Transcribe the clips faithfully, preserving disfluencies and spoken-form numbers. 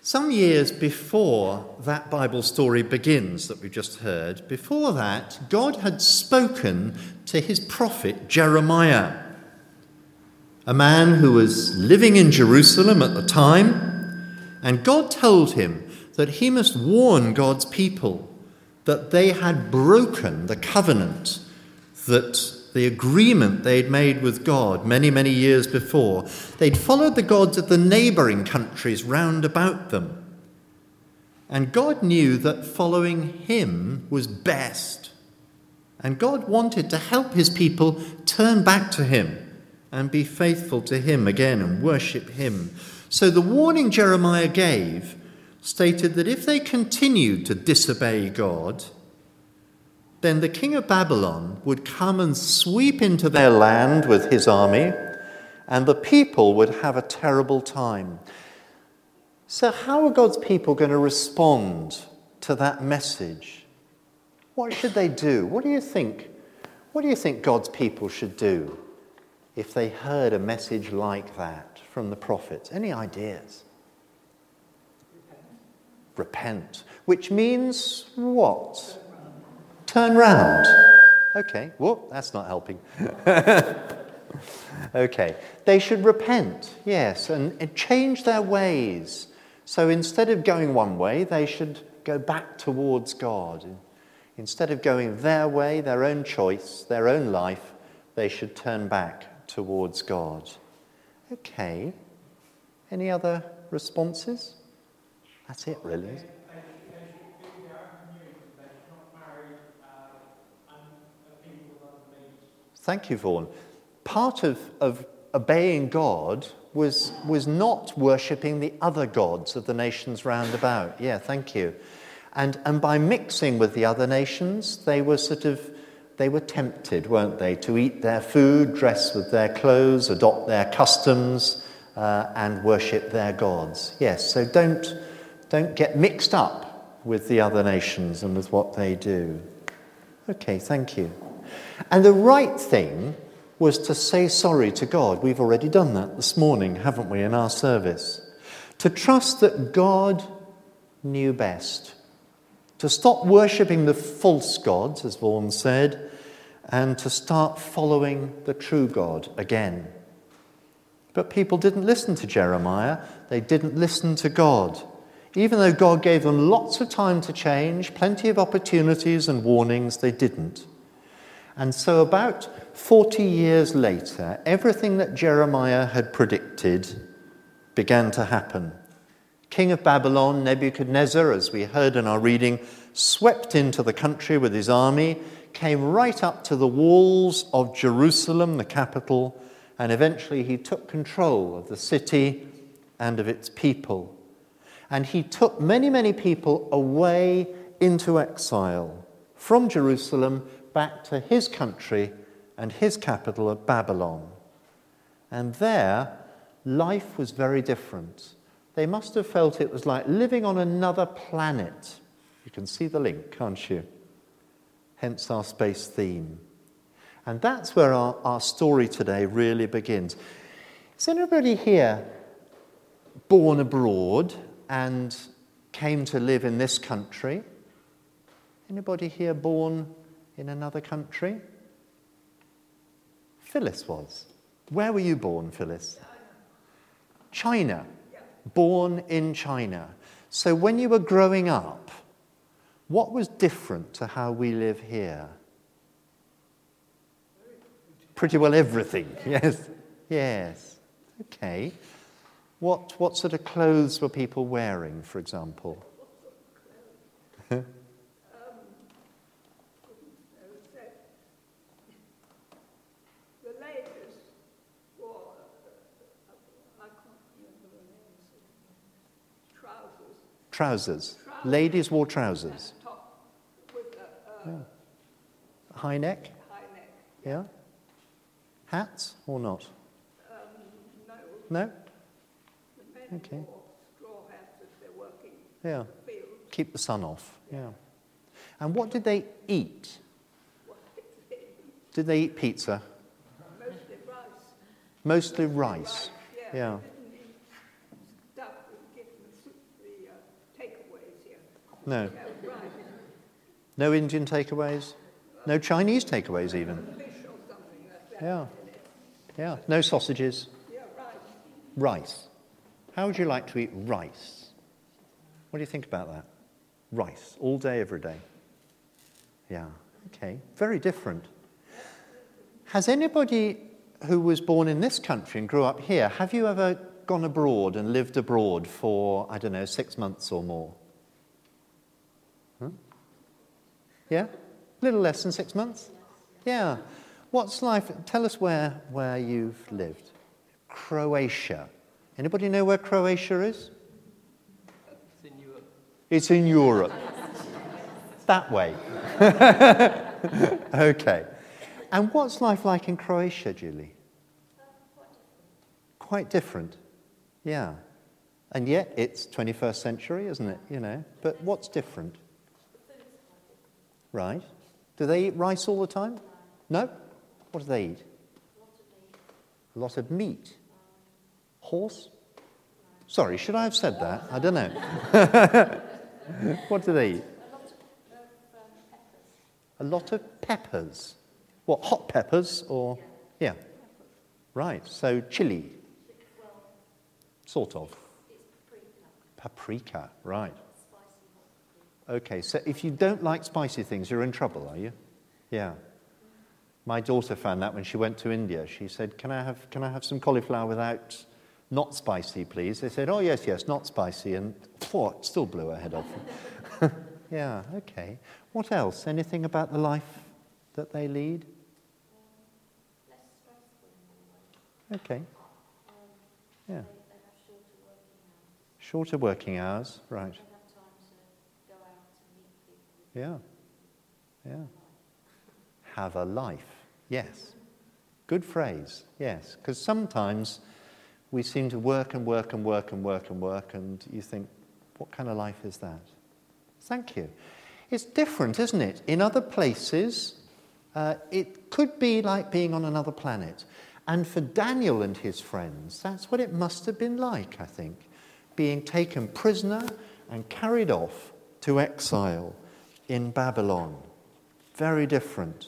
Some years before that Bible story begins that we've just heard, before that, God had spoken to his prophet Jeremiah, a man who was living in Jerusalem at the time, and God told him that he must warn God's people that they had broken the covenant, that the agreement they'd made with God many, many years before. They'd followed the gods of the neighbouring countries round about them. And God knew that following him was best. And God wanted to help his people turn back to him and be faithful to him again and worship him. So the warning Jeremiah gave stated that if they continued to disobey God, then the king of Babylon would come and sweep into their land with his army, and the people would have a terrible time. So how are God's people going to respond to that message? What should they do? What do you think? What do you think God's people should do if they heard a message like that from the prophets? Any ideas? Repent, which means what? Turn round. Okay, whoop, that's not helping. Okay, they should repent, yes, and, and change their ways. So instead of going one way, they should go back towards God. Instead of going their way, their own choice, their own life, they should turn back towards God. Okay, any other responses? That's it, really. Thank you, Vaughan. Part of, of obeying God was, was not worshipping the other gods of the nations round about. Yeah, thank you. And, and by mixing with the other nations, they were sort of, they were tempted, weren't they, to eat their food, dress with their clothes, adopt their customs, uh, and worship their gods. Yes, so don't... Don't get mixed up with the other nations and with what they do. Okay, thank you. And the right thing was to say sorry to God. We've already done that this morning, haven't we, in our service? To trust that God knew best. To stop worshipping the false gods, as Vaughan said, and to start following the true God again. But people didn't listen to Jeremiah. They didn't listen to God. Even though God gave them lots of time to change, plenty of opportunities and warnings, they didn't. And so about forty years later, everything that Jeremiah had predicted began to happen. King of Babylon, Nebuchadnezzar, as we heard in our reading, swept into the country with his army, came right up to the walls of Jerusalem, the capital, and eventually he took control of the city and of its people. And he took many, many people away into exile from Jerusalem back to his country and his capital of Babylon. And there, life was very different. They must have felt it was like living on another planet. You can see the link, can't you? Hence our space theme. And that's where our, our story today really begins. Is anybody here born abroad and came to live in this country? Anybody here born in another country? Phyllis was. Where were you born, Phyllis? China. China. Yeah. Born in China. So when you were growing up, what was different to how we live here? Pretty well everything. Yes. Yes. Okay. What what sort of clothes were people wearing, for example? um, the ladies wore, I can't remember the names, trousers. Trousers. trousers. Ladies wore trousers. Top with a, uh, yeah. High neck? High neck. Yeah. Hats or not? Um, no. No? Okay. Straw hats if they're working yeah. in the field. Keep the sun off. Yeah. yeah. And what did they eat? What did they eat? Did they eat pizza? Mostly rice. Mostly rice. rice yeah. yeah. They didn't eat stuff with given the, the No. Yeah, right. No Indian takeaways? No Chinese takeaways even? Fish or something like that. Yeah. Yeah. No sausages? Yeah, right. Rice. How would you like to eat rice? What do you think about that? Rice, all day, every day. Yeah, okay. Very different. Has anybody who was born in this country and grew up here, have you ever gone abroad and lived abroad for, I don't know, six months or more? Huh? Yeah? A little less than six months? Yeah. What's life? Tell us where, where you've lived. Croatia. Anybody know where Croatia is? It's in Europe. It's in Europe. That way. Okay. And what's life like in Croatia, Julie? Quite different. Yeah. And yet it's twenty-first century, isn't it? You know. But what's different? Right. Do they eat rice all the time? No? What do they eat? A lot of meat. Horse? Sorry, should I have said that? I don't know. What do they eat? A lot of peppers. What, hot peppers or? Yeah. Right, so chili. Sort of. Paprika, right. Okay, so if you don't like spicy things, you're in trouble, are you? Yeah. My daughter found that when she went to India. She said, can I have, can I have some cauliflower without, not spicy, please? They said, oh, yes, yes, not spicy. And oh, it still blew her head off. Yeah, okay. What else? Anything about the life that they lead? Okay. Yeah. Shorter working hours, right. Yeah. Yeah. Have a life. Yes. Good phrase. Yes. Because sometimes we seem to work and work and work and work and work, and you think, what kind of life is that? Thank you. It's different, isn't it? In other places, uh, it could be like being on another planet. And for Daniel and his friends, that's what it must have been like, I think. Being taken prisoner and carried off to exile in Babylon. Very different.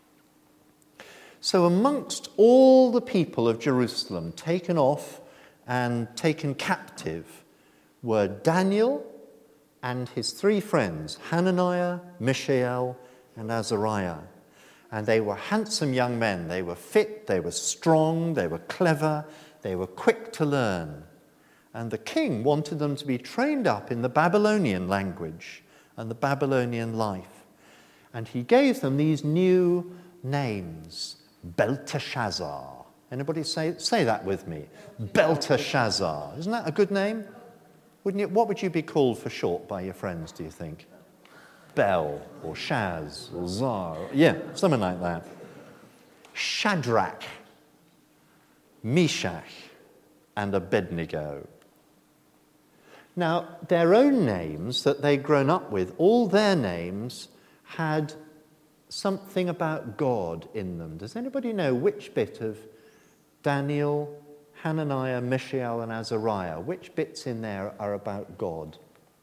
So amongst all the people of Jerusalem taken off and taken captive were Daniel and his three friends, Hananiah, Mishael, and Azariah. And they were handsome young men. They were fit, they were strong, they were clever, they were quick to learn. And the king wanted them to be trained up in the Babylonian language and the Babylonian life. And he gave them these new names. Belteshazzar. Anybody say, say that with me? Belteshazzar. Isn't that a good name? Wouldn't you, what would you be called for short by your friends, do you think? Bel or Shaz or Zar. Yeah, something like that. Shadrach, Meshach, and Abednego. Now, their own names that they'd grown up with, all their names had something about God in them. Does anybody know which bit of Daniel, Hananiah, Mishael, and Azariah, which bits in there are about God?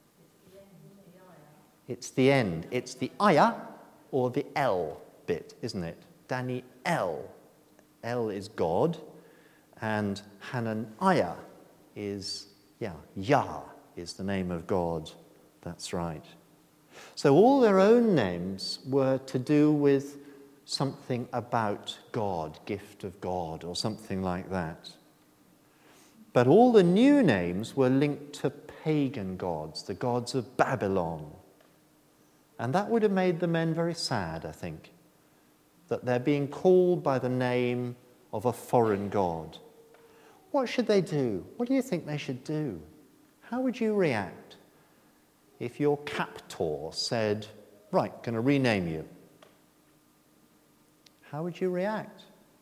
It's the end. It's the ayah or the El bit, isn't it? Daniel. El is God, and Hananiah is, yeah, Yah is the name of God. That's right. So all their own names were to do with something about God, gift of God, or something like that. But all the new names were linked to pagan gods, the gods of Babylon. And that would have made the men very sad, I think, that they're being called by the name of a foreign god. What should they do? What do you think they should do? How would you react if your captor said, right, going to rename you? How would you react?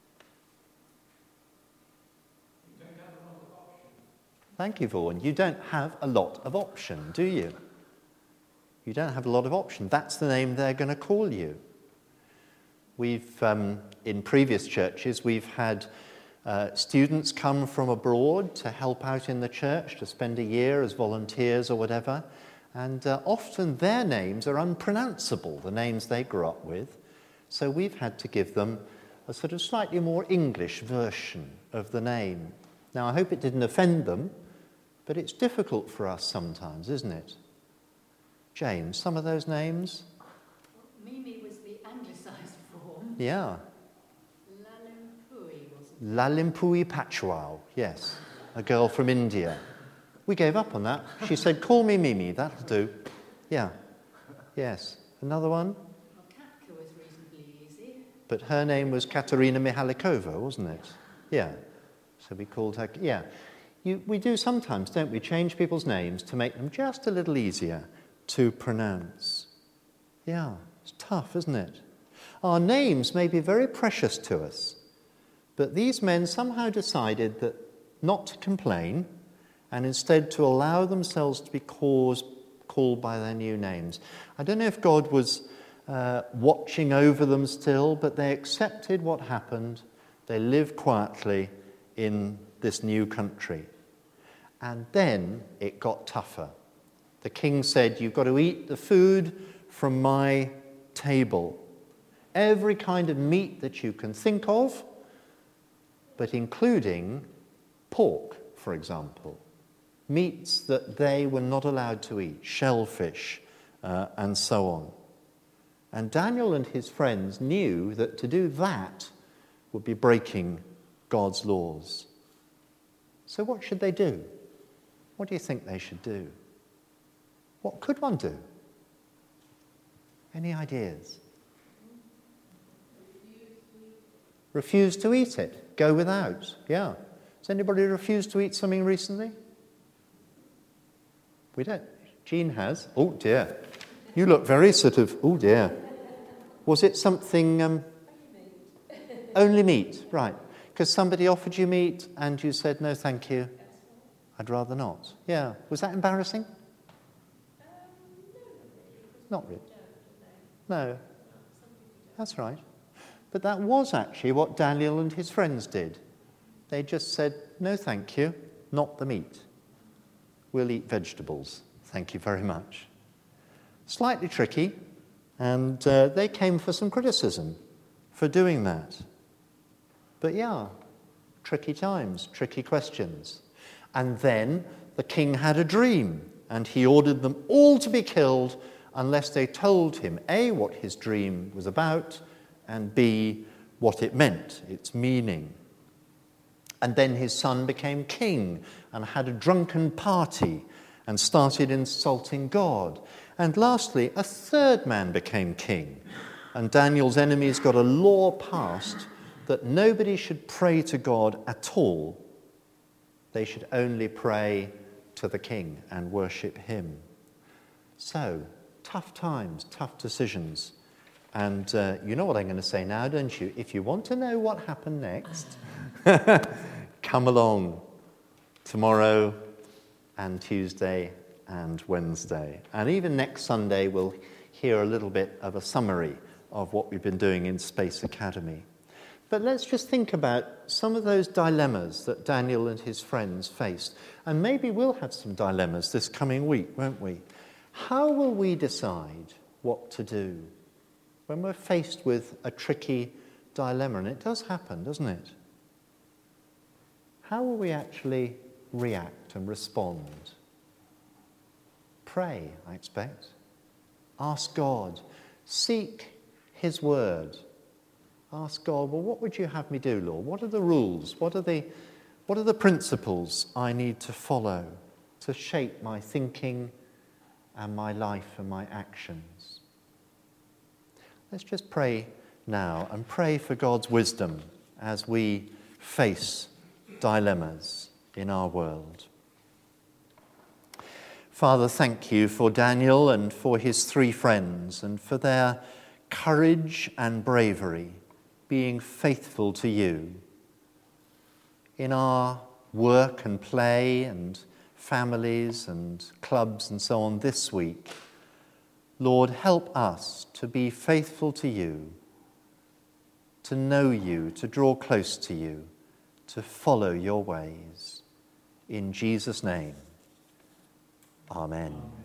You don't have a lot of options. Thank you, Vaughan. You don't have a lot of option, do you? You don't have a lot of option. That's the name they're going to call you. We've, um, in previous churches, we've had uh, students come from abroad to help out in the church, to spend a year as volunteers or whatever. And uh, often their names are unpronounceable, the names they grew up with. So we've had to give them a sort of slightly more English version of the name. Now, I hope it didn't offend them, but it's difficult for us sometimes, isn't it? James, some of those names? Mimi was the anglicised form. Yeah. Lalimpui, wasn't it? Lalimpui Pachwal, yes, a girl from India. We gave up on that. She said, call me Mimi, that'll do. Yeah, yes. Another one? Well, Katka was reasonably easy. But her name was Katerina Mihalikova, wasn't it? Yeah. So we called her, yeah. You, we do sometimes, don't we, change people's names to make them just a little easier to pronounce. Yeah, it's tough, isn't it? Our names may be very precious to us, but these men somehow decided that not to complain and instead to allow themselves to be caused, called by their new names. I don't know if God was uh, watching over them still, but they accepted what happened. They lived quietly in this new country. And then it got tougher. The king said, you've got to eat the food from my table. Every kind of meat that you can think of, but including pork, for example. Meats that they were not allowed to eat, shellfish, uh, and so on. And Daniel and his friends knew that to do that would be breaking God's laws. So what should they do? What do you think they should do? What could one do? Any ideas? Refuse to eat it. Go without. Yeah. Has anybody refused to eat something recently? We don't. Jean has. Oh dear. You look very sort of, oh dear. Was it something... Um, only meat, right. Because somebody offered you meat and you said, no, thank you. I'd rather not. Yeah. Was that embarrassing? Not really. No. That's right. But that was actually what Daniel and his friends did. They just said, no, thank you, not the meat. We'll eat vegetables. Thank you very much. Slightly tricky, and uh, they came for some criticism for doing that. But yeah, tricky times, tricky questions. And then the king had a dream, and he ordered them all to be killed unless they told him, A, what his dream was about, and B, what it meant, its meaning. And then his son became king and had a drunken party and started insulting God. And lastly, a third man became king. And Daniel's enemies got a law passed that nobody should pray to God at all. They should only pray to the king and worship him. So, tough times, tough decisions. And uh, you know what I'm going to say now, don't you? If you want to know what happened next, come along tomorrow and Tuesday and Wednesday. And even next Sunday, we'll hear a little bit of a summary of what we've been doing in Space Academy. But let's just think about some of those dilemmas that Daniel and his friends faced. And maybe we'll have some dilemmas this coming week, won't we? How will we decide what to do when we're faced with a tricky dilemma? And it does happen, doesn't it? How will we actually react and respond? Pray, I expect. Ask God. Seek his word. Ask God, well, what would you have me do, Lord? What are the rules? What are the, what are the principles I need to follow to shape my thinking and my life and my actions? Let's just pray now and pray for God's wisdom as we face dilemmas in our world. Father, thank you for Daniel and for his three friends and for their courage and bravery, being faithful to you in our work and play and families and clubs and so on this week. Lord, help us to be faithful to you, to know you, to draw close to you, to follow your ways. In Jesus' name, amen.